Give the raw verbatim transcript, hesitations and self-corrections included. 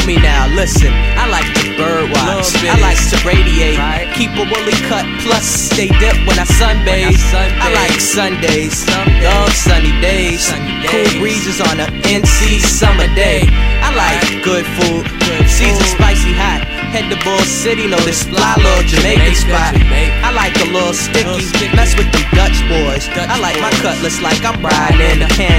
me now, listen. I like to bird watch, I like to radiate, right. Keep a woolly cut, plus stay dip when I sunbathe. I like Sundays, love sunny days, sunny days. Cool breezes on a N C summer day. I like good food, good season spicy hot. Head to Bull City, know this fly little Jamaican spot. I like a little sticky, mess with them Dutch boys. I like my cutlass like I'm riding in the can.